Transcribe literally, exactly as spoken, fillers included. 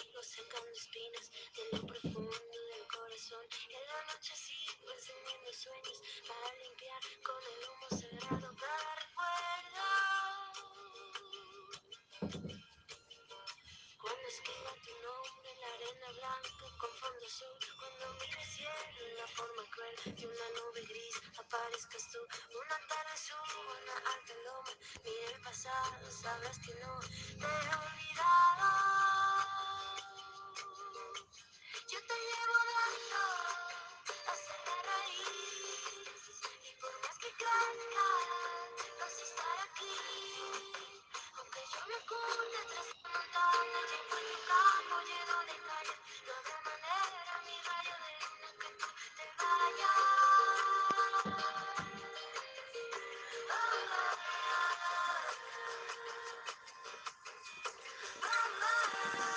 contigo sacando espinas de lo profundo del corazón. En la noche sigo encendiendo sueños para limpiar con el humo sagrado cada recuerdo. Cuando escriba tu nombre en la arena blanca con fondo azul, cuando mire el cielo en la forma cruel de una nube gris, aparezcas tú. Una tarde subo a una alta loma, mira el pasado, sabrás que no te he olvidado. Yo te llevo dentro,